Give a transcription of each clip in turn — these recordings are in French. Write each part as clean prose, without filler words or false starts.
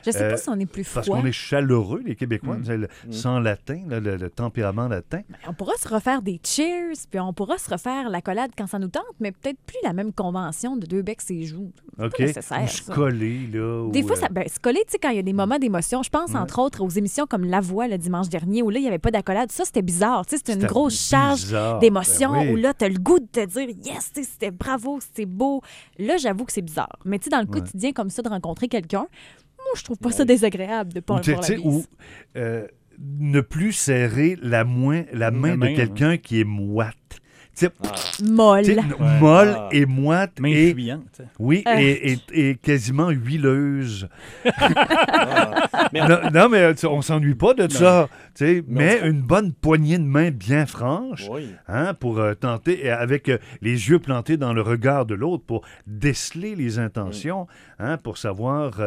Je sais pas si on est plus froid. Parce qu'on est chaleureux, les Québécois, sans latin, là, le tempérament latin. On pourra se refaire des cheers, puis on pourra se refaire l'accolade quand ça nous tente, mais peut-être plus la même convention de deux becs et joues. OK. Pas nécessaire, Ou se ça. coller, là. Des fois, se coller, tu sais, quand il y a des moments d'émotion, je pense entre autres aux émissions comme La Voix le dimanche dernier, où là, il n'y avait pas d'accolade. Ça, c'était bizarre. Tu sais, c'était une grosse charge d'émotion, Ben oui. où là, tu as le goût de te dire, yes, tu sais, c'était bravo, c'était beau. Là, j'avoue que c'est bizarre. Mais tu sais, dans le quotidien comme ça, de rencontrer quelqu'un, moi, je trouve pas ça désagréable de pas Ou, avoir la tu sais, bise. ou ne plus serrer la main de quelqu'un qui est moite. Tu sais, Molle. tu sais, molle et moite. Main et, fuyante. oui, et quasiment huileuse. Mais Non, mais on s'ennuie pas de ça. Tu sais, mais on- une bonne poignée de main bien franche Oui. pour tenter, et avec les yeux plantés dans le regard de l'autre, pour déceler les intentions, pour savoir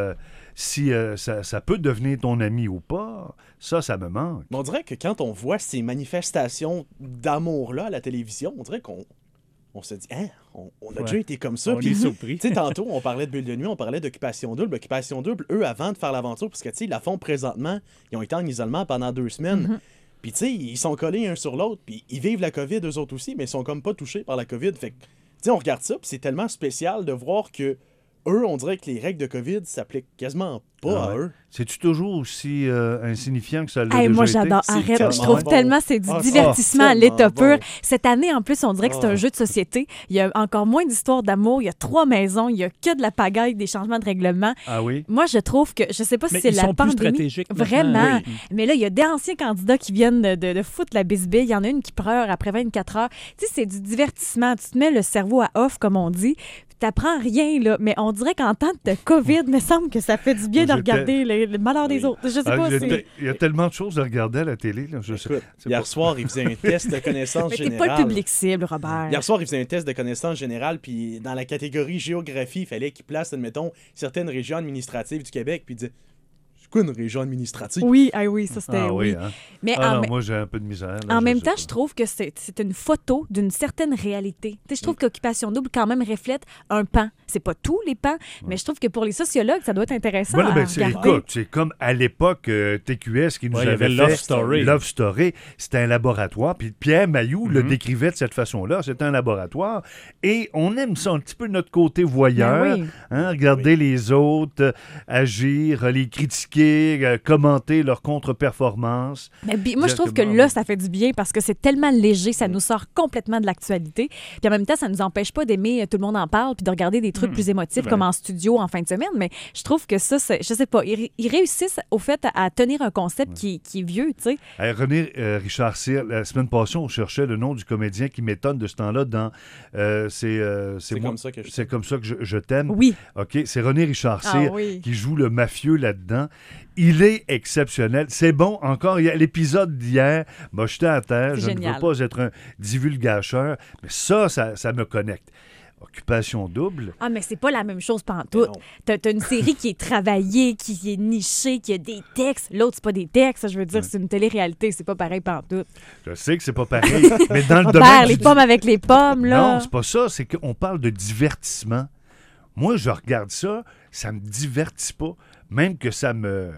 si ça peut devenir ton ami ou pas. Ça me manque. Mais on dirait que quand on voit ces manifestations d'amour-là à la télévision, on dirait qu'on se dit, hein, on a déjà été comme ça. On Puis, est surpris. Tu sais, tantôt, on parlait de Bulle de nuit, on parlait d'Occupation Double. Occupation Double, eux, avant de faire l'aventure, parce que, tu sais, ils la font présentement, ils ont été en isolement pendant 2 semaines. Puis, tu sais, ils sont collés un sur l'autre, puis ils vivent la COVID, eux autres aussi, mais ils sont comme pas touchés par la COVID. Fait que, tu sais, on regarde ça, puis c'est tellement spécial de voir que eux, on dirait que les règles de COVID s'appliquent quasiment pas à eux. C'est-tu toujours aussi insignifiant que ça l'a Hey, déjà moi, été? j'adore. C'est Arrête. Je tellement trouve bon. tellement c'est du Ah, divertissement à c'est l'état tellement pur. bon. Cette année, en plus, on dirait que c'est un jeu de société. Il y a encore moins d'histoires d'amour. Il y a 3 maisons. Il y a que de la pagaille, des changements de règlement. Ah oui? Moi, je trouve que, je sais pas si Mais c'est ils la sont plus pandémie. stratégiques maintenant. Vraiment. Oui. Mais là, il y a des anciens candidats qui viennent de foutre la bisbille. Il y en a une qui pleure après 24 heures. Tu sais, c'est du divertissement. Tu te mets le cerveau à off, comme on dit. Puis t'apprends rien, là. Mais on dirait qu'en temps de COVID, il me semble que ça fait du bien de J'étais- regarder le malheur des autres. Je sais pas. Il y a tellement de choses à regarder à la télé. Là, Écoute, c'est hier pas- soir, ils faisaient un test de connaissance Mais t'es générale. pas le public cible, Robert. Hier soir, ils faisaient un test de connaissance générale, puis dans la catégorie géographie, il fallait qu'ils placent, admettons, certaines régions administratives du Québec, puis ils disaient, c'est quoi une région administrative? Oui, ça c'était Ah oui, oui. hein? Mais Ah en, non, moi, j'ai un peu de misère. là, en même sais temps, pas. je trouve que c'est une photo d'une certaine réalité. Tu sais, je trouve qu'Occupation Double quand même reflète un pan. C'est pas tous les pans, mais je trouve que pour les sociologues, ça doit être intéressant Voilà, à ben, regarder. écoute, c'est comme à l'époque, TQS qui nous Ouais, il y avait avait fait Love Story. Love Story, c'était un laboratoire. Puis Pierre Mailloux le décrivait de cette façon-là. C'était un laboratoire. Et on aime ça un petit peu notre côté voyeur. Ben oui. Regarder les autres, agir, les critiquer, commenter leurs contre-performances. Mais moi, je trouve que Exactement, là, oui. ça fait du bien parce que c'est tellement léger, ça nous sort complètement de l'actualité. Puis en même temps, ça nous empêche pas d'aimer Tout le monde en parle puis de regarder des trucs plus émotifs comme en studio en fin de semaine. Mais je trouve que ça, je sais pas, ils réussissent au fait à tenir un concept qui est vieux, tu sais. René Richard Cyr, la semaine passée, on cherchait le nom du comédien qui m'étonne de ce temps-là dans C'est comme ça que je C'est comme ça que je t'aime. Oui. OK, c'est René Richard Ah Cyr oui. qui joue le mafieux là-dedans. Il est exceptionnel. C'est bon, encore, il y a l'épisode d'hier m'a jeté à terre. C'est Je ne génial. veux pas être un divulgacheur, mais ça me connecte. Occupation double. Ah, mais c'est pas la même chose pantoute. T'as une série qui est travaillée, qui est nichée, qui a des textes. L'autre, c'est pas des textes. Je veux dire, c'est une télé-réalité. C'est pas pareil pantoute. Je sais que c'est pas pareil, mais dans le Robert, domaine les du- pommes avec les pommes, là. Non, c'est pas ça. C'est qu'on parle de divertissement. Moi, je regarde ça, ça me divertit pas. Même que ça me...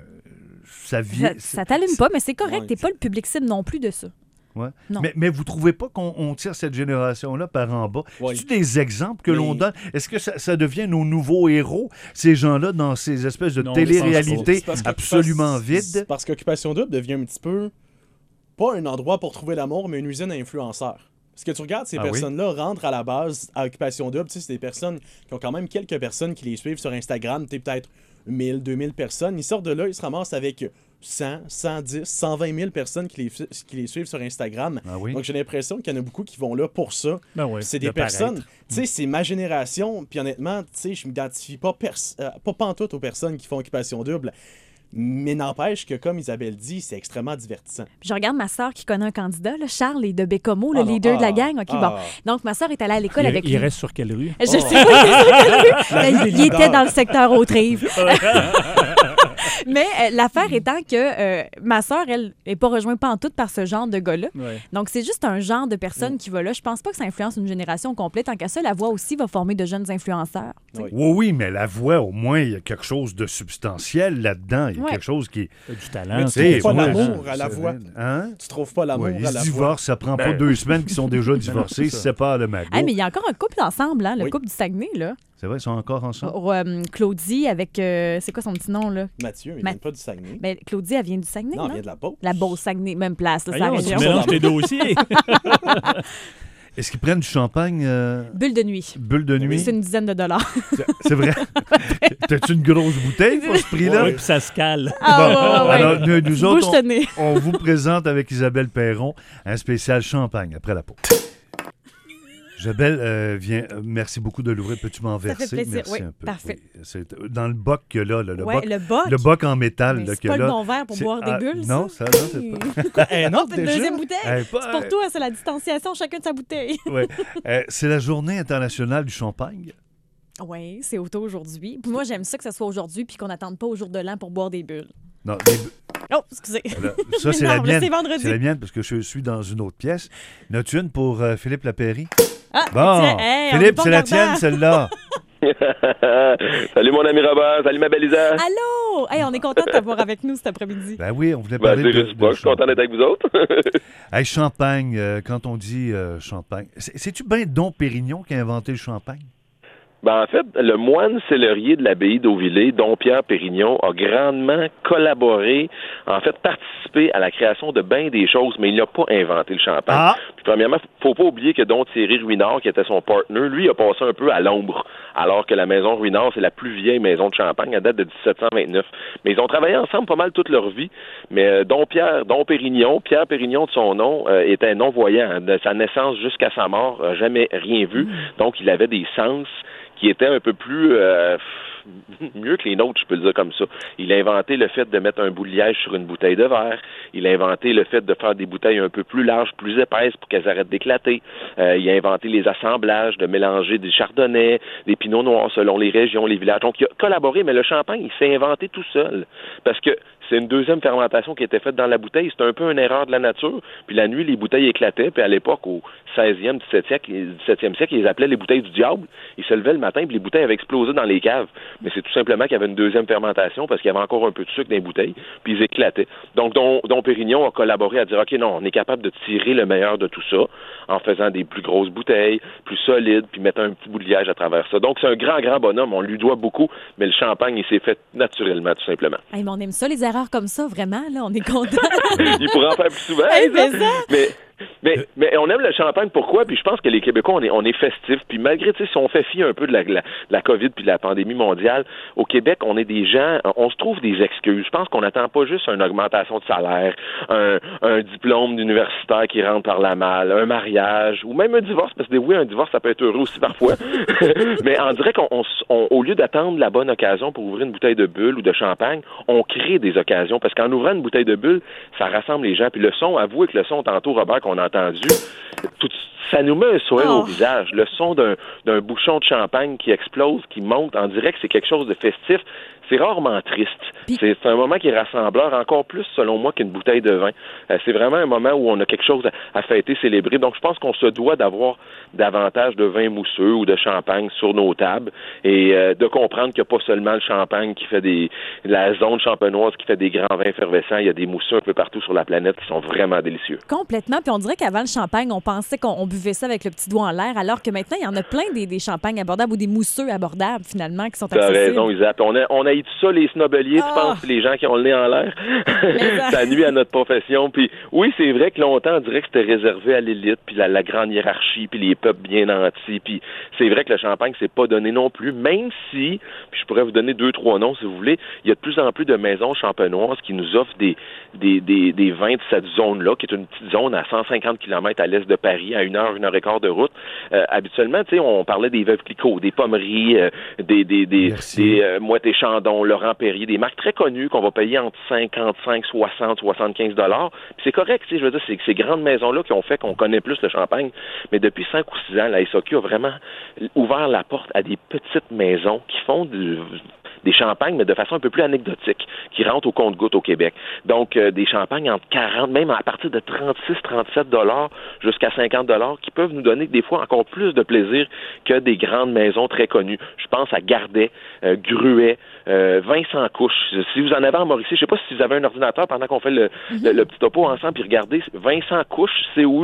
Ça vient... Ça t'allume pas, mais c'est correct. Ouais. T'es pas le public cible non plus de ça. Ouais. Non. Mais vous trouvez pas qu'on tire cette génération-là par en bas? Ouais. C'est-tu des exemples que Mais- l'on donne? Est-ce que ça devient nos nouveaux héros, ces gens-là, dans ces espèces de Non, télé-réalités C'est parce que- absolument c'est vides? Parce qu'Occupation Double devient un petit peu, pas un endroit pour trouver l'amour, mais une usine à influenceurs. Parce que tu regardes, ces Ah oui? personnes-là rentrent à la base à Occupation Double. Tu sais, c'est des personnes qui ont quand même quelques personnes qui les suivent sur Instagram. Tu sais, peut-être 1000, 2000 personnes. Ils sortent de là, ils se ramassent avec 100, 110, 120 000 personnes qui les suivent sur Instagram. Ah oui? Donc, j'ai l'impression qu'il y en a beaucoup qui vont là pour ça. Ben ouais, C'est de des personnes, paraître. tu sais, c'est ma génération, puis honnêtement, tu sais, je m'identifie pas pantoute aux personnes qui font Occupation Double, mais n'empêche que, comme Isabelle dit, c'est extrêmement divertissant. Puis je regarde ma sœur qui connaît un candidat, là, Charles est de Bécomo, le Ah non, leader de la ah, gang. OK, ah. bon. Donc, ma sœur est allée à l'école Il, avec il lui. reste sur quelle rue? Je sais pas, il est sur quelle rue, mais il était dans le secteur Haute-Rive. Mais l'affaire étant que ma sœur, elle, n'est pas rejointe pas en tout par ce genre de gars-là. Ouais. Donc, c'est juste un genre de personne qui va là. Je pense pas que ça influence une génération complète. Tant qu'à ça, la voix aussi va former de jeunes influenceurs. Oui. Oui, mais la voix, au moins, il y a quelque chose de substantiel là-dedans. Il y a Ouais. quelque chose qui... T'as du talent. Mais tu C'est trouves pas vrai, l'amour ça, à la c'est voix. vrai. Hein? Tu trouves pas l'amour Ouais, ils à se la voix. divorcent, ça prend pas 2 semaines qu'ils sont déjà divorcés, c'est se ça. séparent le magot. Ah, mais il y a encore un couple ensemble, hein, le Oui. couple du Saguenay, là. C'est vrai, ils sont encore ensemble. Claudie avec... c'est quoi son petit nom, là? Mathieu, il Ma- vient pas du Saguenay. Ben, Claudie, elle vient du Saguenay, Non, non? il vient de la Beauce. La Beauce-Saguenay, même place, là, c'est la Voyons, tu région. mélanges tes dossiers. Est-ce qu'ils prennent du champagne Bulle de nuit. bulle de nuit? C'est une dizaine de dollars. C'est vrai. T'as-tu une grosse bouteille pour ce prix-là? Oui, puis ça se cale. Ah, ouais. Alors, nous autres, Bouche de nez. on vous présente avec Isabelle Perron un spécial champagne après la pause. Isabelle, viens, merci beaucoup de l'ouvrir. Peux-tu m'en Ça fait verser? plaisir, Merci oui, un peu. parfait. Oui, c'est dans le boc que là, le Ouais, boc. le boc. Le boc en métal. Mais là, c'est que pas là, le bon verre pour c'est- boire des bulles, non, ça? ça, non, c'est pas. Un On autre fait une déjà? deuxième bouteille. Eh, pas- C'est pour toi, c'est la distanciation, chacun de sa bouteille. Ouais. C'est la journée internationale du champagne. Oui, c'est auto aujourd'hui. Puis moi, j'aime ça que ce soit aujourd'hui puis qu'on n'attende pas au jour de l'an pour boire des bulles. Non, Oh, excusez. là, ça, c'est la Non, mais mienne. c'est vendredi. C'est la mienne parce que je suis dans une autre pièce. N'as-tu une pour Philippe Lapéry? Ah, Bon, tiens, hey, on est Philippe, bon c'est la gardant. tienne, celle-là. Salut mon ami Robert, salut ma belle Isa. Allô! Hey, on est content de t'avoir avec nous cet après-midi. Ben oui, on voulait Ben, parler c'est de réciproque, je suis content d'être avec vous autres. Hey, champagne, quand on dit champagne, c'est-tu bien Dom Pérignon qui a inventé le champagne? Ben, en fait, le moine cellerier de l'abbaye d'Auvillers, dont Pierre Pérignon, a grandement collaboré, en fait, participé à la création de bien des choses, mais il n'a pas inventé le champagne. Ah! Puis, premièrement, faut pas oublier que Don Thierry Ruinard, qui était son partner, lui, a passé un peu à l'ombre, alors que la maison Ruinard, c'est la plus vieille maison de champagne, à date de 1729. Mais ils ont travaillé ensemble pas mal toute leur vie. Mais Don Pérignon, Pierre Pérignon de son nom, était non-voyant. Hein. De sa naissance jusqu'à sa mort, jamais rien vu. Donc, il avait des sens qui étaient un peu plus mieux que les nôtres, je peux le dire comme ça. Il a inventé le fait de mettre un bout de liège sur une bouteille de verre. Il a inventé le fait de faire des bouteilles un peu plus larges, plus épaisses pour qu'elles arrêtent d'éclater. Il a inventé les assemblages, de mélanger des chardonnays, des pinots noirs selon les régions, les villages. Donc, il a collaboré, mais le champagne, il s'est inventé tout seul. Parce que c'est une deuxième fermentation qui était faite dans la bouteille. C'était un peu une erreur de la nature. Puis la nuit, les bouteilles éclataient. Puis à l'époque, au 16e, 17e siècle, ils les appelaient les bouteilles du diable. Ils se levaient le matin, puis les bouteilles avaient explosé dans les caves. Mais c'est tout simplement qu'il y avait une deuxième fermentation parce qu'il y avait encore un peu de sucre dans les bouteilles. Puis ils éclataient. Donc, Don Pérignon a collaboré à dire, OK, non, on est capable de tirer le meilleur de tout ça en faisant des plus grosses bouteilles, plus solides, puis mettre un petit bout de liège à travers ça. Donc, c'est un grand, grand bonhomme. On lui doit beaucoup. Mais le champagne, il s'est fait naturellement, tout simplement. Hey, mais on aime ça, les erreurs comme ça, vraiment, là, on est content. Il pourrait en faire plus souvent. Hey, hein, mais ça- Mais on aime le champagne, pourquoi? Puis je pense que les Québécois, on est festifs. Puis malgré, tu sais, si on fait fi un peu de la COVID puis de la pandémie mondiale, au Québec, on est des gens, on se trouve des excuses. Je pense qu'on n'attend pas juste une augmentation de salaire, un diplôme d'universitaire qui rentre par la malle, un mariage, ou même un divorce, parce que oui, un divorce, ça peut être heureux aussi parfois. Mais on dirait qu'au lieu d'attendre la bonne occasion pour ouvrir une bouteille de bulle ou de champagne, on crée des occasions. Parce qu'en ouvrant une bouteille de bulle, ça rassemble les gens. Puis le son, avouez que le son, tantôt, Robert, qu'on a entendu, ça nous met un sourire au visage. Le son d'un bouchon de champagne qui explose, qui monte, en direct, c'est quelque chose de festif. C'est rarement triste. Puis- C'est un moment qui est rassembleur, encore plus, selon moi, qu'une bouteille de vin. C'est vraiment un moment où on a quelque chose à fêter, célébrer. Donc, je pense qu'on se doit d'avoir davantage de vin mousseux ou de champagne sur nos tables et de comprendre qu'il n'y a pas seulement le champagne qui fait la zone champenoise qui fait des grands vins effervescents. Il y a des mousseux un peu partout sur la planète qui sont vraiment délicieux. Complètement. Puis on dirait qu'avant le champagne, on pensait qu'on buvait ça avec le petit doigt en l'air, alors que maintenant, il y en a plein des champagnes abordables ou des mousseux abordables, finalement, qui sont T'as accessibles. raison, Isaac. On a eu tout ça, les snobeliers, tu penses, puis les gens qui ont le nez en l'air. ça- Ça nuit à notre profession. Puis oui, c'est vrai que longtemps, on dirait que c'était réservé à l'élite, puis la grande hiérarchie, puis les peuples bien nantis. Puis c'est vrai que le champagne, c'est pas donné non plus, même si, puis je pourrais vous donner 2-3 noms si vous voulez, il y a de plus en plus de maisons champenoises qui nous offrent des vins de cette zone-là, qui est une petite zone à 150 km à l'est de Paris, à 1 heure et quart de route. Habituellement, tu sais, on parlait des Veuves Clicquot, des Pommeries, des Moët et Chandon, Laurent Perrier, des marques très connues qu'on va payer entre 55, 60, 75 $. Puis c'est correct, tu sais, je veux dire, c'est ces grandes maisons-là qui ont fait qu'on connaît plus le champagne. Mais depuis 5 ou 6 ans, la SAQ a vraiment ouvert la porte à des petites maisons qui font des champagnes, mais de façon un peu plus anecdotique, qui rentrent au compte-gouttes au Québec. Donc, des champagnes entre 40, même à partir de 36-37 $ jusqu'à 50 $ qui peuvent nous donner des fois encore plus de plaisir que des grandes maisons très connues. Je pense à Gardet, Gruet, Vincent Couche. Si vous en avez en Mauricie, je ne sais pas si vous avez un ordinateur pendant qu'on fait le petit topo ensemble, puis regardez, Vincent Couche,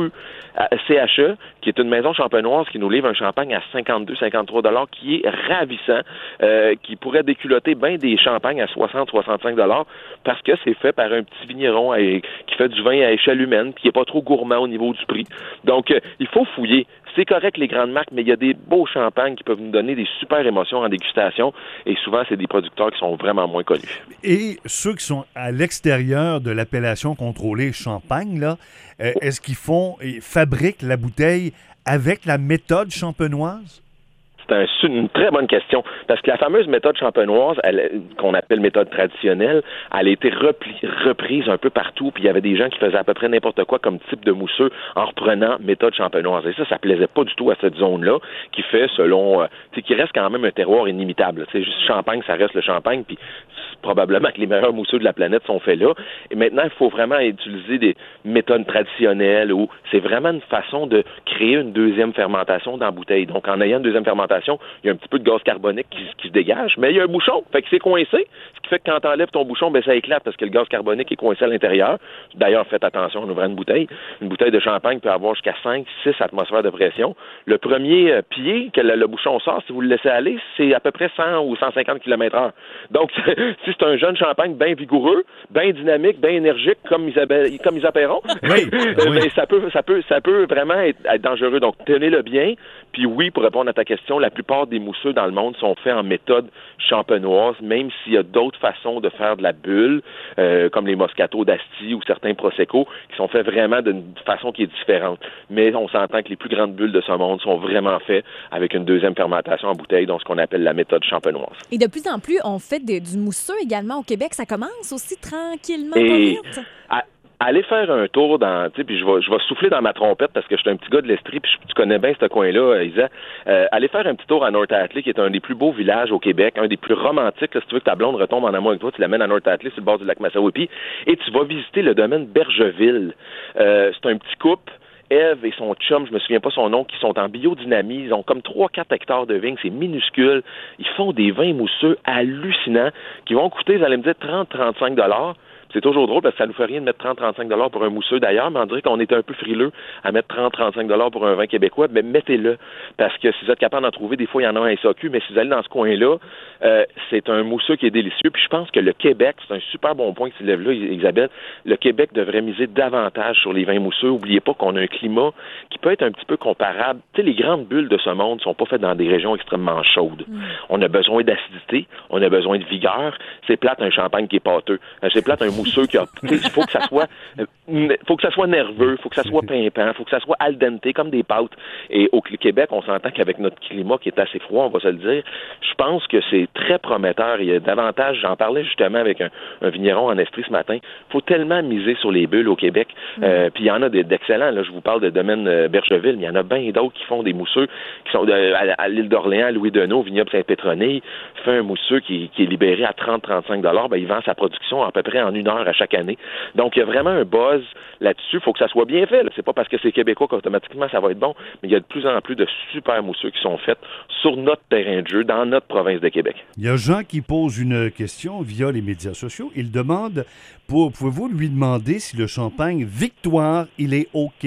COUCHE, qui est une maison champenoise qui nous livre un champagne à 52-53 $ qui est ravissant, qui pourrait déculotter bien des champagnes à 60-65 $ parce que c'est fait par un petit vigneron qui fait du vin à échelle humaine, puis qui n'est pas trop gourmand au niveau du prix. Donc, il faut fouiller. C'est correct les grandes marques, mais il y a des beaux champagnes qui peuvent nous donner des super émotions en dégustation, et souvent, c'est des producteurs qui sont vraiment moins connus. Et ceux qui sont à l'extérieur de l'appellation contrôlée champagne, là, est-ce qu'ils fabriquent la bouteille avec la méthode champenoise? C'est une très bonne question, parce que la fameuse méthode champenoise, qu'on appelle méthode traditionnelle, elle a été reprise un peu partout, puis il y avait des gens qui faisaient à peu près n'importe quoi comme type de mousseux en reprenant méthode champenoise. Et ça plaisait pas du tout à cette zone-là, qui fait qui reste quand même un terroir inimitable. Juste Champagne, ça reste le Champagne, puis probablement que les meilleurs mousseux de la planète sont faits là. Et maintenant, il faut vraiment utiliser des méthodes traditionnelles où c'est vraiment une façon de créer une deuxième fermentation dans la bouteille. Donc, en ayant une deuxième fermentation, il y a un petit peu de gaz carbonique qui se dégage, mais il y a un bouchon, fait que c'est coincé, ce qui fait que quand tu enlèves ton bouchon, ça éclate parce que le gaz carbonique est coincé à l'intérieur. D'ailleurs, faites attention en ouvrant une bouteille. Une bouteille de champagne peut avoir jusqu'à 5-6 atmosphères de pression. Le premier pied que le bouchon sort, si vous le laissez aller, c'est à peu près 100 ou 150 km/h. Donc, si c'est un jeune champagne bien vigoureux, bien dynamique, bien énergique, comme Isa Perron, oui. ça peut vraiment être dangereux. Donc, tenez-le bien. Puis oui, pour répondre à ta question, la plupart des mousseux dans le monde sont faits en méthode champenoise, même s'il y a d'autres façons de faire de la bulle, comme les Moscato d'Asti ou certains Prosecco, qui sont faits vraiment d'une façon qui est différente. Mais on s'entend que les plus grandes bulles de ce monde sont vraiment faits avec une deuxième fermentation en bouteille, donc ce qu'on appelle la méthode champenoise. Et de plus en plus, on fait du mousseux également au Québec. Ça commence aussi tranquillement, pas vite. Allez faire un tour puis je vais souffler dans ma trompette parce que je suis un petit gars de l'Estrie, puis tu connais bien ce coin-là, Isa. Allez faire un petit tour à North Atlee, qui est un des plus beaux villages au Québec, un des plus romantiques. Là, si tu veux que ta blonde retombe en amour avec toi, tu l'amènes à North Atlee, sur le bord du lac Massawippi, et tu vas visiter le domaine Bergeville. C'est un petit couple. Ève et son chum, je me souviens pas son nom, qui sont en biodynamie. Ils ont comme 3-4 hectares de vignes, c'est minuscule. Ils font des vins mousseux hallucinants qui vont coûter, vous allez me dire, 30-35 $. C'est toujours drôle parce que ça nous fait rien de mettre 30-35 $ pour un mousseux d'ailleurs, mais on dirait qu'on est un peu frileux à mettre 30-35 $ pour un vin québécois, mais mettez-le. Parce que si vous êtes capable d'en trouver, des fois, il y en a un SAQ, mais si vous allez dans ce coin-là, c'est un mousseux qui est délicieux. Puis je pense que le Québec, c'est un super bon point que tu lèves là, Isabelle, le Québec devrait miser davantage sur les vins mousseux. N'oubliez pas qu'on a un climat qui peut être un petit peu comparable. Tu sais, les grandes bulles de ce monde ne sont pas faites dans des régions extrêmement chaudes. On a besoin d'acidité, on a besoin de vigueur. C'est plate un champagne qui est pâteux. C'est plate un mousseux qui a... Il faut que ça soit nerveux, il faut que ça soit pimpant, il faut que ça soit al dente, comme des pâtes. Et au Québec, on s'entend qu'avec notre climat qui est assez froid, on va se le dire, je pense que c'est très prometteur. Il y a davantage, j'en parlais justement avec un vigneron en Estrie ce matin, il faut tellement miser sur les bulles au Québec. Puis il y en a d'excellents. Là, je vous parle de domaine Bergeville, mais il y en a bien d'autres qui font des mousseux, qui sont à l'île d'Orléans, Louis Deneau, vignoble Saint-Pétronille, fait un mousseux qui est libéré à 30-35 $. Il vend sa production à peu près en 1 heure à chaque année. Donc, il y a vraiment un buzz là-dessus. Il faut que ça soit bien fait. Là. C'est pas parce que c'est québécois qu'automatiquement ça va être bon, mais il y a de plus en plus de super mousseux qui sont faits sur notre terrain de jeu, dans notre province de Québec. Il y a Jean qui pose une question via les médias sociaux. Il demande, pouvez-vous lui demander si le champagne Victoire, il est OK?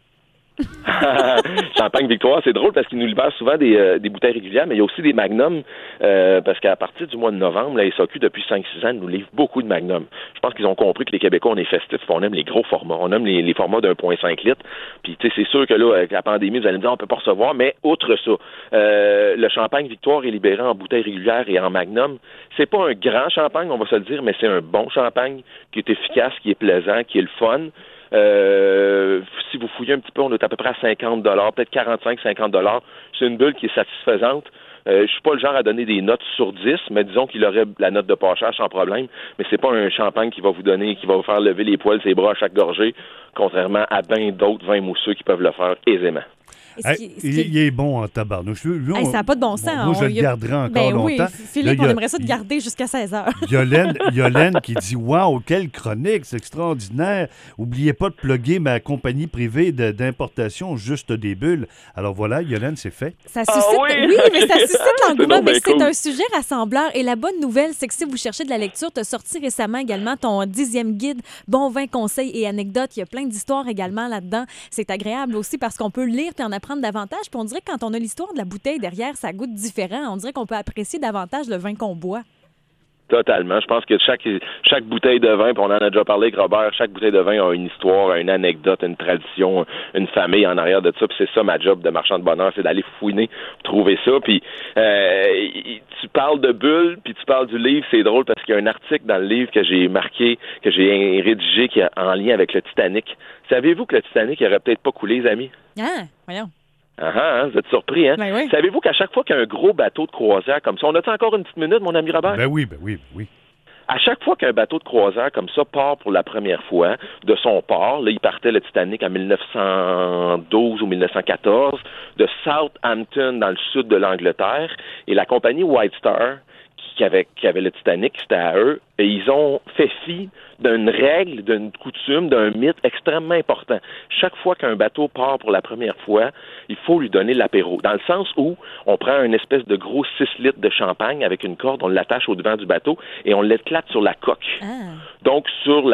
Champagne Victoire, c'est drôle parce qu'ils nous libèrent souvent des bouteilles régulières, mais il y a aussi des magnums parce qu'à partir du mois de novembre, la SAQ, depuis 5-6 ans, nous livre beaucoup de magnums. Je pense qu'ils ont compris que les Québécois, on est festifs, on aime les gros formats, on aime les formats d'1,5 litre. Puis tu sais, c'est sûr que là, avec la pandémie, vous allez me dire, on peut pas recevoir, mais outre ça, le champagne Victoire est libéré en bouteilles régulières et en magnum. C'est pas un grand champagne, on va se le dire, mais c'est un bon champagne qui est efficace, qui est plaisant, qui est le fun. Si vous fouillez un petit peu, on est à peu près à 50 $, peut-être 45-50 $. C'est une bulle qui est satisfaisante. Je suis pas le genre à donner des notes sur 10, mais disons qu'il aurait la note de pâchage sans problème. Mais c'est pas un champagne qui va vous faire lever les poils, ses bras à chaque gorgée, contrairement à bien d'autres vins mousseux qui peuvent le faire aisément. Il est bon en tabarnouche. Ça n'a pas de bon sens. Moi, je le garderai encore longtemps. Oui, Philippe, on aimerait ça te garder jusqu'à 16h. Yolène qui dit « Wow, quelle chronique, c'est extraordinaire. Oubliez pas de plugger ma compagnie privée d'importation Juste des bulles. » Alors voilà, Yolène, c'est fait. Ça suscite, mais ça suscite l'engouement. Mais c'est un sujet rassembleur. Et la bonne nouvelle, c'est que si vous cherchez de la lecture, tu as sorti récemment également ton 10e guide « Bons vins, conseils et anecdotes ». Il y a plein d'histoires également là-dedans. C'est agréable aussi parce qu'on peut lire puis en apprendre davantage. Puis on dirait que quand on a l'histoire de la bouteille derrière, ça goûte différent. On dirait qu'on peut apprécier davantage le vin qu'on boit. Totalement. Je pense que chaque bouteille de vin, puis on en a déjà parlé avec Robert, chaque bouteille de vin a une histoire, une anecdote, une tradition, une famille en arrière de ça. Puis c'est ça ma job de marchand de bonheur, c'est d'aller fouiner, trouver ça. Puis tu parles de bulles, puis tu parles du livre. C'est drôle parce qu'il y a un article dans le livre que j'ai marqué, que j'ai rédigé, qui est en lien avec le Titanic. Savez-vous que le Titanic n'aurait peut-être pas coulé, les amis? Ah, voyons. Vous êtes surpris, hein? Ben oui. Savez-vous qu'à chaque fois qu'il y a un gros bateau de croisière comme ça, on a-tu encore une petite minute, mon ami Robert? Ben oui. À chaque fois qu'un bateau de croisière comme ça part pour la première fois de son port, là, il partait le Titanic en 1912 ou 1914, de Southampton, dans le sud de l'Angleterre, et la compagnie White Star, qui avait le Titanic, c'était à eux, et ils ont fait fi d'une règle, d'une coutume, d'un mythe extrêmement important. Chaque fois qu'un bateau part pour la première fois, il faut lui donner l'apéro. Dans le sens où on prend une espèce de gros 6 litres de champagne avec une corde, on l'attache au devant du bateau et on l'éclate sur la coque. Donc, sur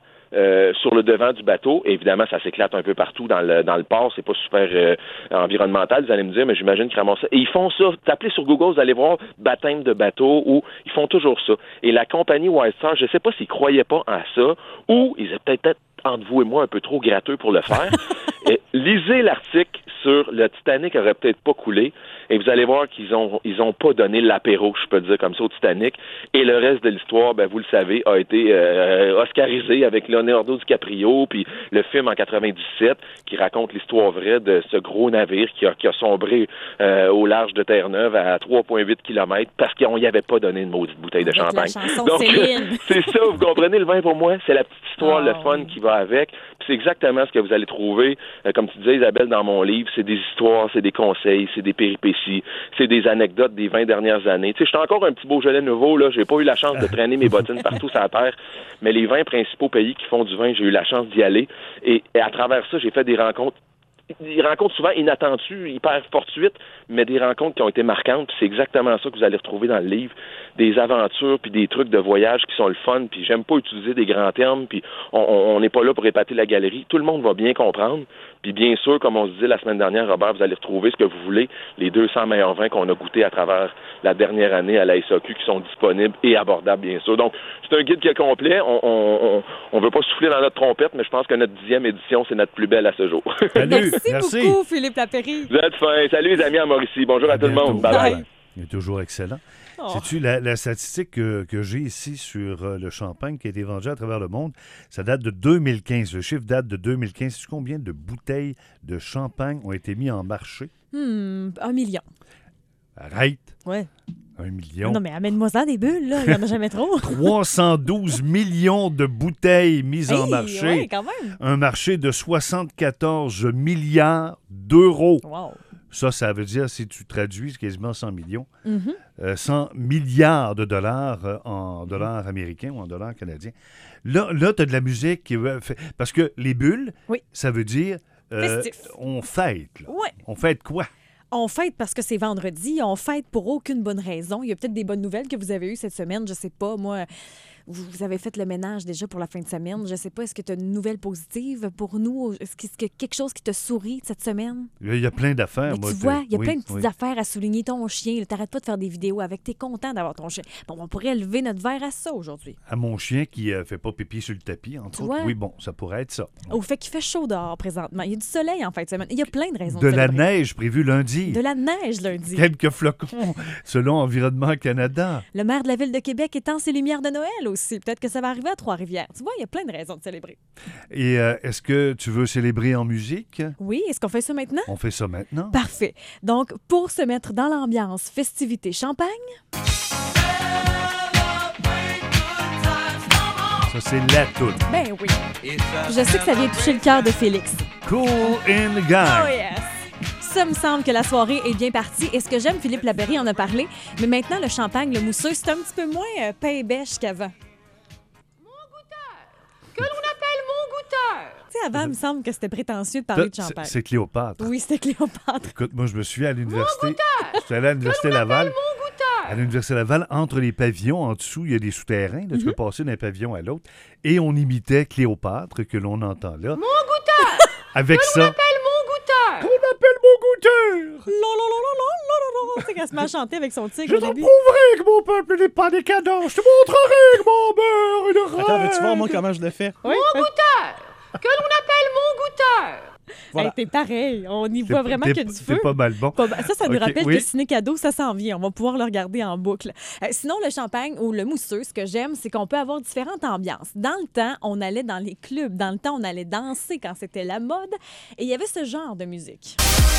le devant du bateau. Évidemment, ça s'éclate un peu partout dans le port. C'est pas super environnemental, vous allez me dire, mais j'imagine qu'ils ramassent ça. Et ils font ça. Tapez sur Google, vous allez voir baptême de bateau, où ils font toujours ça. Et la compagnie White Star, je sais pas s'ils croyaient pas à ça, ou ils étaient peut-être entre vous et moi un peu trop gratteux pour le faire. Lisez l'article sur le Titanic aurait peut-être pas coulé, et vous allez voir qu'ils ont pas donné l'apéro, je peux dire comme ça, au Titanic, et le reste de l'histoire, ben vous le savez, a été oscarisé avec Leonardo DiCaprio, puis le film en 97 qui raconte l'histoire vraie de ce gros navire qui a sombré au large de Terre-Neuve à 3,8 km parce qu'on y avait pas donné une maudite bouteille de champagne. Donc c'est ça, vous comprenez, le vin pour moi, c'est la petite histoire, le fun qui va avec, puis c'est exactement ce que vous allez trouver, comme tu disais Isabelle, dans mon livre, c'est des histoires, c'est des conseils, c'est des péripéties, c'est des anecdotes des 20 dernières années. Tu sais, je suis encore un petit Beaujolais nouveau, là, j'ai pas eu la chance de traîner mes bottines partout sur la terre, mais les 20 principaux pays qui font du vin, j'ai eu la chance d'y aller, et à travers ça, j'ai fait des rencontres souvent inattendues, hyper fortuites, mais des rencontres qui ont été marquantes, puis c'est exactement ça que vous allez retrouver dans le livre, des aventures, puis des trucs de voyage qui sont le fun, puis j'aime pas utiliser des grands termes, puis on n'est pas là pour épater la galerie, tout le monde va bien comprendre, puis bien sûr, comme on se disait la semaine dernière, Robert, vous allez retrouver ce que vous voulez, les 200 meilleurs vins qu'on a goûtés à travers la dernière année à la SAQ qui sont disponibles et abordables, bien sûr. Donc, c'est un guide qui est complet, on veut pas souffler dans notre trompette, mais je pense que notre 10e édition, c'est notre plus belle à ce jour. Merci beaucoup, Philippe Lapéry. Vous êtes fin. Salut les amis à Mauricie. Bonjour à tout le monde. Bye. Il est toujours excellent. Sais-tu, la statistique que j'ai ici sur le champagne qui a été vendu à travers le monde, ça date de 2015. Le chiffre date de 2015. Sais-tu combien de bouteilles de champagne ont été mis en marché? 1 million. Arrête. Ouais. 1 million. Non, mais amène-moi ça des bulles, là. Il n'y en a jamais trop. 312 millions de bouteilles mises en marché. Ouais, quand même. Un marché de 74 milliards d'euros. Wow. Ça veut dire, si tu traduis, c'est quasiment 100 millions. 100 milliards de dollars en dollars américains ou en dollars canadiens. Là tu as de la musique qui parce que les bulles, ça veut dire on fête. Là. Ouais. On fête quoi? On fête parce que c'est vendredi. On fête pour aucune bonne raison. Il y a peut-être des bonnes nouvelles que vous avez eues cette semaine. Je sais pas, moi... Vous avez fait le ménage déjà pour la fin de semaine. Je sais pas, est-ce que tu as une nouvelle positive pour nous? Est-ce qu'il y a quelque chose qui te sourit cette semaine? Il y a plein d'affaires. Mais tu vois, il y a plein de petites affaires à souligner. Ton chien, tu n'arrêtes pas de faire des vidéos avec. Tu es content d'avoir ton chien. Bon, on pourrait lever notre verre à ça aujourd'hui. À mon chien qui fait pas pipi sur le tapis, entre autres. Oui, bon, ça pourrait être ça. Au fait qu'il fait chaud dehors présentement. Il y a du soleil en fin de semaine. Il y a plein de raisons de la neige prévue lundi. De la neige lundi. Quelques flocons, selon Environnement Canada. Le maire de la Ville de Québec étend ses lumières de Noël aussi. Peut-être que ça va arriver à Trois-Rivières. Tu vois, il y a plein de raisons de célébrer. Et est-ce que tu veux célébrer en musique? Oui, est-ce qu'on fait ça maintenant? On fait ça maintenant. Parfait. Donc, pour se mettre dans l'ambiance festivité champagne... Ça, c'est la toune. Ben oui. Je sais que ça vient toucher le cœur de Félix. Cool in the Gang. Oh yes. ça me semble que la soirée est bien partie. Et ce que j'aime, Philippe Lapéry en a parlé, mais maintenant, le champagne, le mousseux, c'est un petit peu moins pain et bêche qu'avant. Que l'on appelle mon goûteur. Tu sais, avant, il me semble que c'était prétentieux de parler de champagne. C'est Cléopâtre. Oui, c'était Cléopâtre. Écoute, moi, je me suis à l'université. J'étais allé à l'université Laval. Mon goûteur. À l'université Laval, entre les pavillons, en dessous, il y a des souterrains. Là, tu peux passer d'un pavillon à l'autre. Et on imitait Cléopâtre, que l'on entend là. Mon goûteur. Avec Que ça. l'on appelle mon goûteur. On appelle mon goûteur! C'est qu'elle se met à chanter avec son Je tigre au t'en début. prouverai que mon peuple n'est pas décadent. Je te montrerai que mon beurre est de Attends, veux-tu voir, moi, comment je le fais? Oui. Mon goûteur. Que l'on appelle mon goûteur. Voilà. Hey, t'es pareil. On y voit vraiment que du feu. C'est pas mal bon. Ça nous Ok, rappelle oui. que Ciné Cadeau, ça s'en vient. On va pouvoir le regarder en boucle. Sinon, le champagne ou le mousseux, ce que j'aime, c'est qu'on peut avoir différentes ambiances. Dans le temps, on allait dans les clubs. Dans le temps, on allait danser quand c'était la mode. Et il y avait ce genre de musique.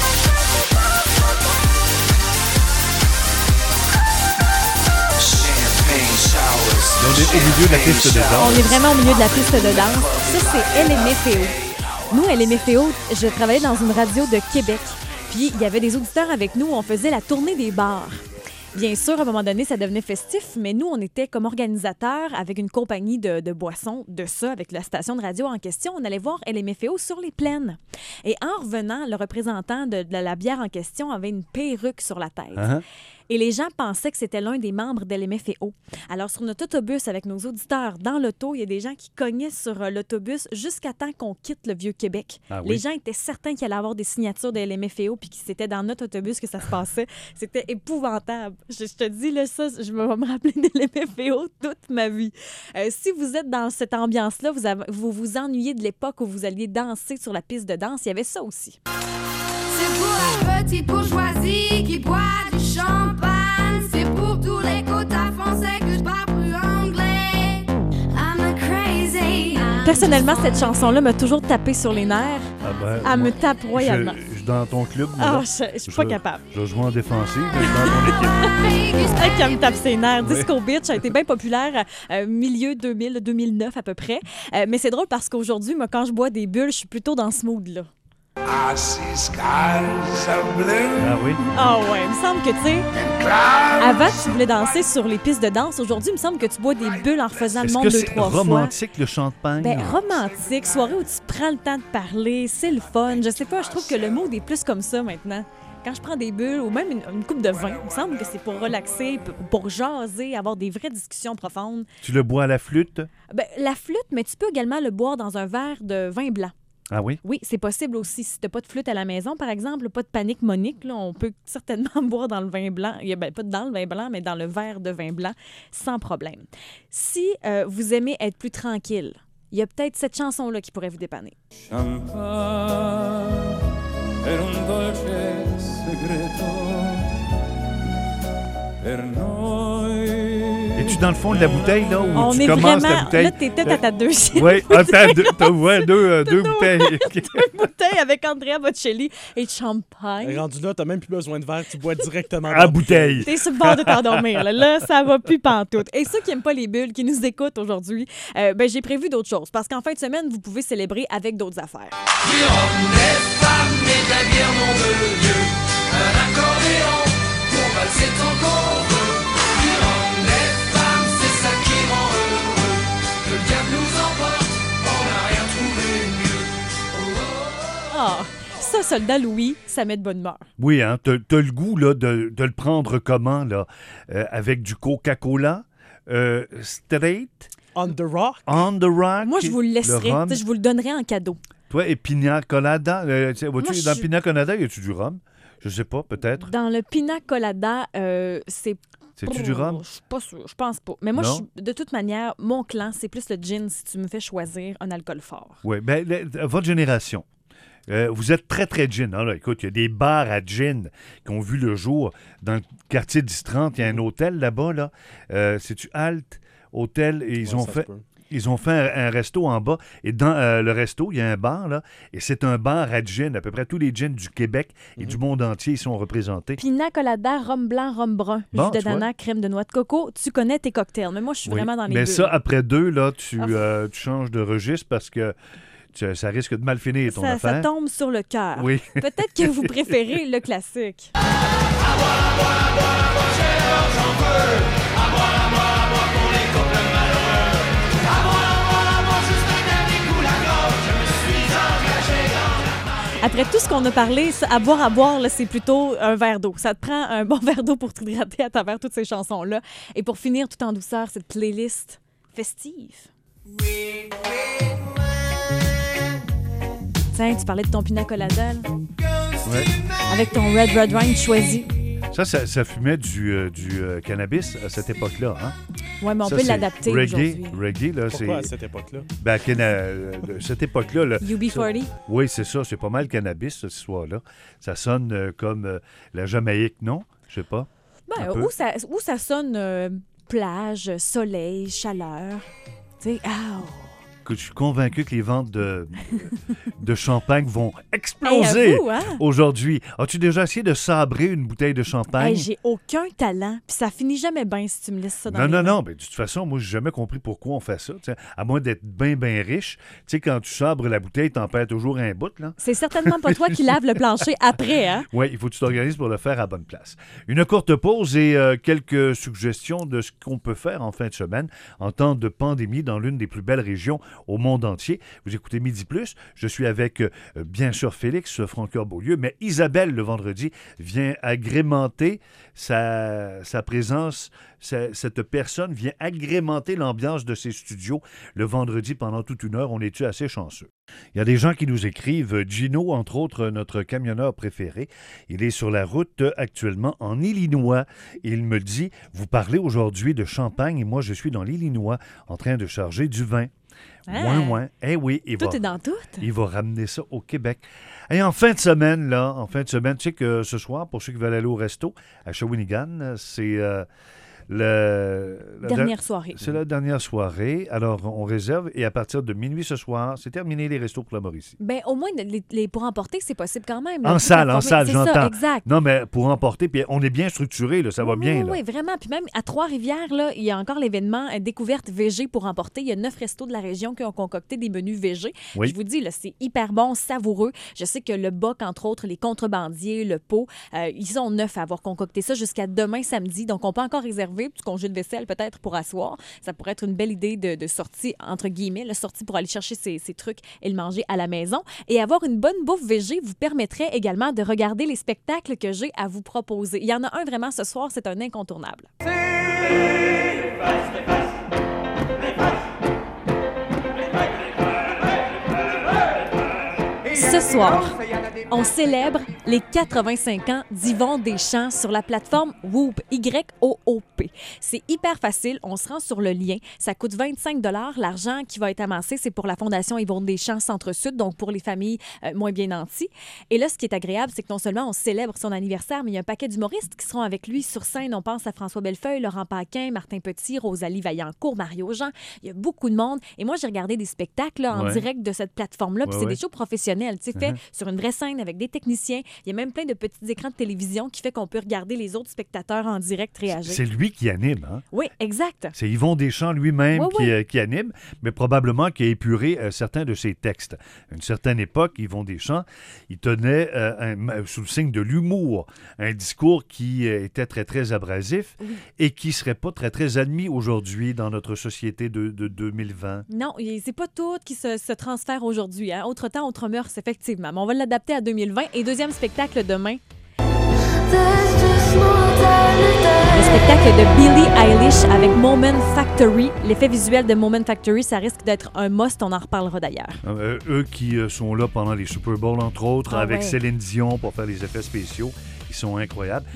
On est au milieu de la piste de danse. On est vraiment au milieu de la piste de danse. Ça, c'est LMFAO. Nous, LMFAO, je travaillais dans une radio de Québec. Puis, il y avait des auditeurs avec nous. On faisait la tournée des bars. Bien sûr, à un moment donné, ça devenait festif, mais nous, on était comme organisateurs avec une compagnie de boissons, de ça, avec la station de radio en question. On allait voir LMFAO sur les plaines. Et en revenant, le représentant de la bière en question avait une perruque sur la tête. Uh-huh. Et les gens pensaient que c'était l'un des membres d'LMFAO. Alors, sur notre autobus, avec nos auditeurs dans l'auto, il y a des gens qui cognaient sur l'autobus jusqu'à temps qu'on quitte le Vieux-Québec. Ah oui? Les gens étaient certains qu'il allait avoir des signatures de LMFAO puis que c'était dans notre autobus que ça se passait. C'était épouvantable. Je te dis, là, ça, je vais me rappeler de LMFAO toute ma vie. Si vous êtes dans cette ambiance-là, vous vous ennuyez de l'époque où vous alliez danser sur la piste de danse, il y avait ça aussi. C'est pour la petite bourgeoisie qui boit du champagne. C'est pour tous les quotas français que je parle plus anglais. I'm a crazy. Personnellement, cette chanson-là m'a toujours tapé sur les nerfs. Ah ben, Elle me moi, tape royalement. Je suis dans ton club. moi, Ah, là. je suis pas capable. Je joue en défensive, mais je suis dans ton équipe. C'est elle qui me tape ses nerfs. Oui. Disco Beach a été bien populaire milieu 2000, 2009 à peu près. Mais c'est drôle parce qu'aujourd'hui, moi, quand je bois des bulles, je suis plutôt dans ce mood-là. Ah oui? Ah ouais, il me semble que, tu sais, avant, tu voulais danser sur les pistes de danse. Aujourd'hui, il me semble que tu bois des bulles en refaisant le Est-ce monde que 2-3 c'est fois. romantique, le champagne? Ben, romantique, soirée où tu prends le temps de parler, c'est le fun. Je sais pas, je trouve que le mood est plus comme ça maintenant. Quand je prends des bulles ou même une coupe de vin, il me semble que c'est pour relaxer, pour jaser, avoir des vraies discussions profondes. Tu le bois à la flûte? Ben, la flûte, mais tu peux également le boire dans un verre de vin blanc. Ah oui? Oui, c'est possible aussi. Si tu n'as pas de flûte à la maison, par exemple, pas de panique Monique, là, on peut certainement boire dans le vin blanc. Ben, pas dans le vin blanc, mais dans le verre de vin blanc, sans problème. Si vous aimez être plus tranquille, il y a peut-être cette chanson-là qui pourrait vous dépanner. Es-tu dans le fond de la bouteille, là, où On tu est commences vraiment... la bouteille? Là, t'es peut-être à ta deuxième Oui, attends, deux bouteilles. bouteille avec Andrea Bocelli et champagne. Rendu là, t'as même plus besoin de verre, tu bois directement À dans la bouteille. T'es sur le bord de t'endormir. Là, ça va plus pantoute. Et ceux qui n'aiment pas les bulles, qui nous écoutent aujourd'hui, ben, j'ai prévu d'autres choses. Parce qu'en fin de semaine, vous pouvez célébrer avec d'autres affaires. Ah, ça, Soldat Louis, ça met de bonne humeur. Oui, hein, t'as le goût là, de le prendre comment, là? Avec du Coca-Cola, straight, On the rock. on the rock. Moi, je vous le laisserai. rhum. Je vous le donnerai en cadeau. Toi, et Pina Colada. Vois-tu, Moi, je dans suis- Pina Colada, y a-tu du rhum? Je sais pas, peut-être. Dans le Pina Colada, c'est... C'est-tu du rhum? Je suis pas sûre. Je pense pas. Mais moi, Non? de toute manière, mon clan, c'est plus le gin si tu me fais choisir un alcool fort. Oui, bien, votre génération, vous êtes très, très gin. Hein, là. Écoute, il y a des bars à gin qui ont vu le jour dans le quartier 10-30. Il y a un hôtel là-bas, là. C'est-tu Halt Hôtel? Et ils Ouais, ont ça fait... se peut. Ils ont fait un resto en bas. Et dans le resto, il y a un bar, là. Et c'est un bar à gin. À peu près tous les gins du Québec et du monde entier, ils sont représentés. Pina Colada, rhum blanc, rhum brun, Bon, jus de tu vois. nana, crème de noix de coco. Tu connais tes cocktails. Mais moi, je suis Oui. vraiment dans les Mais bulles. ça, après deux, là, tu Ah. changes de registre parce que Ça risque de mal finir, ton Ça affaire. tombe sur le cœur. Oui. Peut-être que vous préférez le classique. Après tout ce qu'on a parlé, à boire, là, c'est plutôt un verre d'eau. Ça te prend un bon verre d'eau pour t'hydrater à travers toutes ces chansons-là. Et pour finir tout en douceur, cette playlist festive. Tiens, tu parlais de ton pina colada, là. Ouais. Avec ton Red Wine choisi. Ça fumait du cannabis à cette époque-là. Hein? Oui, mais on Ça, peut c'est l'adapter aujourd'hui. Reggae, là, Pourquoi à c'est... cette époque-là? Ben, cette époque-là... Là, UB40. oui, c'est ça. C'est pas mal cannabis, cette histoire-là. Ça sonne comme la Jamaïque, non? Je sais pas. Ben, Un peu. où ça sonne plage, soleil, chaleur. Tu sais, Que je suis convaincu que les ventes de champagne vont exploser Hey, à vous, hein? aujourd'hui. As-tu déjà essayé de sabrer une bouteille de champagne? Hey, j'ai aucun talent, puis ça finit jamais bien si tu me laisses ça dans les mains. Non. Ben, de toute façon, moi, j'ai jamais compris pourquoi on fait ça. T'sais, à moins d'être bien riche. Tu sais, quand tu sabres la bouteille, t'en perds toujours un bout, là. C'est certainement pas toi qui laves le plancher après, hein? Oui, il faut que tu t'organises pour le faire à bonne place. Une courte pause et quelques suggestions de ce qu'on peut faire en fin de semaine en temps de pandémie dans l'une des plus belles régions au monde entier. Vous écoutez Midi Plus. Je suis avec, bien sûr, Félix Francoeur-Beaulieu, mais Isabelle, le vendredi, vient agrémenter sa présence. Cette personne vient agrémenter l'ambiance de ses studios le vendredi pendant toute une heure. On est-tu assez chanceux? Il y a des gens qui nous écrivent. Gino, entre autres, notre camionneur préféré, il est sur la route actuellement en Illinois. Il me dit, vous parlez aujourd'hui de champagne et moi, je suis dans l'Illinois en train de charger du vin. Ah. Ouais. Eh oui, Tout est dans tout. il va ramener ça au Québec. Et en fin de semaine, tu sais que ce soir, pour ceux qui veulent aller au resto à Shawinigan, c'est Dernière soirée. C'est la dernière soirée. Alors, on réserve et à partir de minuit ce soir, c'est terminé les restos pour la Mauricie. Ben, au moins, les pour emporter, c'est possible quand même. En salle, C'est j'entends. ça, exact. Non, mais pour emporter, puis on est bien structuré, là, ça va bien. Oui, Là. oui, vraiment. Puis même à Trois-Rivières, là, il y a encore l'événement Découverte VG pour emporter. Il y a 9 restos de la région qui ont concocté des menus VG. Oui. Je vous dis, là, c'est hyper bon, savoureux. Je sais que le Boc, entre autres, les contrebandiers, le pot, ils sont 9 à avoir concocté ça jusqu'à demain samedi. Donc, on peut encore réserver du congé de vaisselle peut-être pour asseoir. Ça pourrait être une belle idée de sortie, entre guillemets, la sortie pour aller chercher ces trucs et le manger à la maison. Et avoir une bonne bouffe VG vous permettrait également de regarder les spectacles que j'ai à vous proposer. Il y en a un vraiment ce soir, c'est un incontournable. Ce soir, on célèbre les 85 ans d'Yvon Deschamps sur la plateforme Whoop, Y-O-O-P. C'est hyper facile, on se rend sur le lien. Ça coûte 25 $. L'argent qui va être amassé, c'est pour la Fondation Yvon Deschamps Centre-Sud, donc pour les familles moins bien nanties. Et là, ce qui est agréable, c'est que non seulement on célèbre son anniversaire, mais il y a un paquet d'humoristes qui seront avec lui sur scène. On pense à François Bellefeuille, Laurent Paquin, Martin Petit, Rosalie Vaillancourt, Mario Jean. Il y a beaucoup de monde. Et moi, j'ai regardé des spectacles là, en direct de cette plateforme-là, puis c'est des shows professionnels, tu sais, faits sur une vraie scène avec des techniciens. Il y a même plein de petits écrans de télévision qui fait qu'on peut regarder les autres spectateurs en direct réagir. C'est lui qui anime, hein? Oui, exact. C'est Yvon Deschamps lui-même Oui. qui anime, mais probablement qui a épuré certains de ses textes. À une certaine époque, Yvon Deschamps, il tenait, sous le signe de l'humour, un discours qui était très, très abrasif et qui ne serait pas très, très admis aujourd'hui dans notre société de 2020. Non, c'est pas tout qui se transfère aujourd'hui. Hein. Autre temps, autre mœurs, effectivement. Mais on va l'adapter à 2020. Et deuxième spectacle demain. Le spectacle de Billie Eilish avec Moment Factory. L'effet visuel de Moment Factory, ça risque d'être un must. On en reparlera d'ailleurs. Eux qui sont là pendant les Super Bowls, entre autres, avec ouais. Céline Dion pour faire les effets spéciaux, ils sont incroyables.